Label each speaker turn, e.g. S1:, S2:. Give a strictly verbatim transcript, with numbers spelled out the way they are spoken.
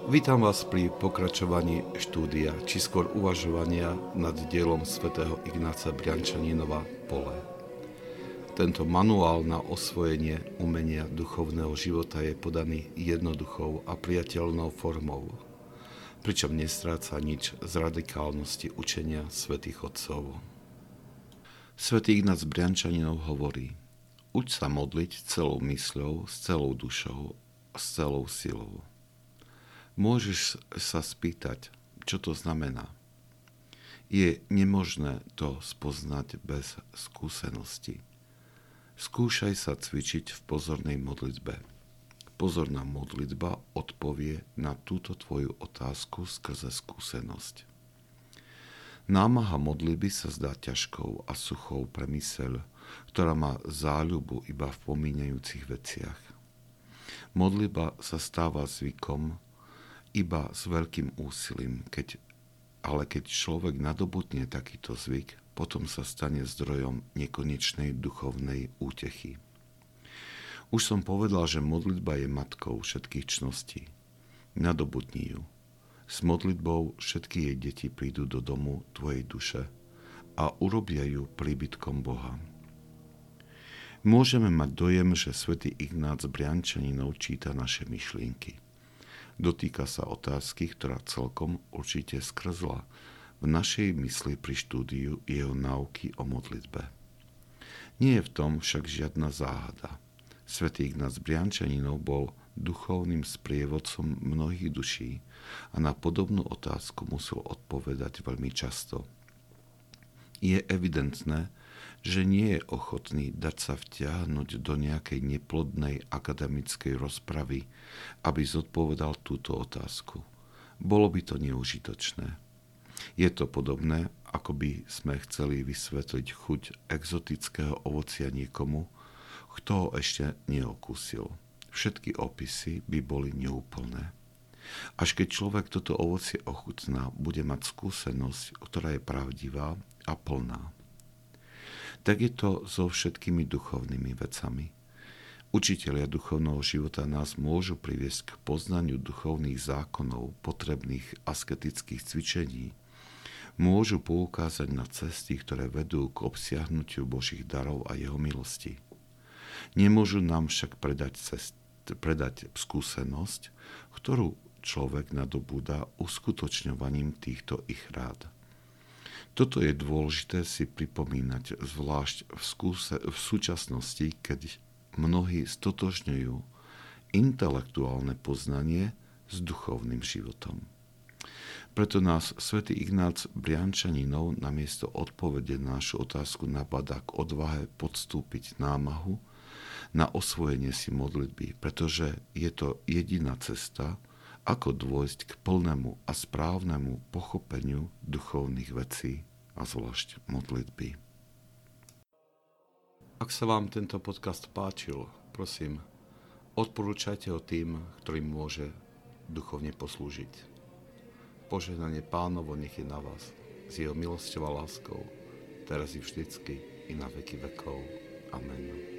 S1: Vítam vás pri pokračovaní štúdia, či skôr uvažovania nad dielom svätého Ignáca Briančaninova Pole. Tento manuál na osvojenie umenia duchovného života je podaný jednoduchou a priateľnou formou, pričom nestráca nič z radikálnosti učenia svätých otcov. Svätý Ignác Briančaninov hovorí: uč sa modliť celou mysľou, s celou dušou a s celou silou. Môžeš sa spýtať, čo to znamená. Je nemožné to spoznať bez skúsenosti. Skúšaj sa cvičiť v pozornej modlitbe. Pozorná modlitba odpovie na túto tvoju otázku skrze skúsenosť. Námaha modlitby sa zdá ťažkou a suchou pre myseľ, ktorá má záľubu iba v pomíňajúcich veciach. Modlitba sa stáva zvykom iba s veľkým úsilím, keď, ale keď človek nadobudne takýto zvyk, potom sa stane zdrojom nekonečnej duchovnej útechy. Už som povedal, že modlitba je matkou všetkých čností. Nadobudni ju. S modlitbou všetky jej deti prídu do domu tvojej duše a urobia ju príbytkom Boha. Môžeme mať dojem, že svätý Ignác Briančaninov číta naše myšlienky. Dotýka sa otázky, ktorá celkom určite skrzla v našej mysli pri štúdiu jeho náuky o modlitbe. Nie je v tom však žiadna záhada. Svätý Ignác Briančaninov bol duchovným sprievodcom mnohých duší a na podobnú otázku musel odpovedať veľmi často. Je evidentné, že nie je ochotný dať sa vtiahnuť do nejakej neplodnej akademickej rozpravy, aby zodpovedal túto otázku. Bolo by to neužitočné. Je to podobné, ako by sme chceli vysvetliť chuť exotického ovocia niekomu, kto ho ešte neokúsil. Všetky opisy by boli neúplné. Až keď človek toto ovocie ochutná, bude mať skúsenosť, ktorá je pravdivá a plná. Tak je to so všetkými duchovnými vecami. Učitelia duchovného života nás môžu priviesť k poznaniu duchovných zákonov, potrebných asketických cvičení. Môžu poukázať na cesty, ktoré vedú k obsiahnutiu Božích darov a jeho milosti. Nemôžu nám však predať, cest, predať skúsenosť, ktorú človek nadobúda uskutočňovaním týchto ich rád. Toto je dôležité si pripomínať, zvlášť v, skúse, v súčasnosti, keď mnohí stotožňujú intelektuálne poznanie s duchovným životom. Preto nás svätý Ignác Briančaninov namiesto odpovede na našu otázku nabadá k odvahe podstúpiť námahu na osvojenie si modlitby, pretože je to jediná cesta, ako dôjsť k plnému a správnemu pochopeniu duchovných vecí a zvlášť modlitby. Ak sa vám tento podcast páčil, prosím, odporúčajte ho tým, ktorým môže duchovne poslúžiť. Požehnanie Pánovo nech je na vás, s jeho milosťou a láskou, teraz i vždycky, i na veky vekov. Amen.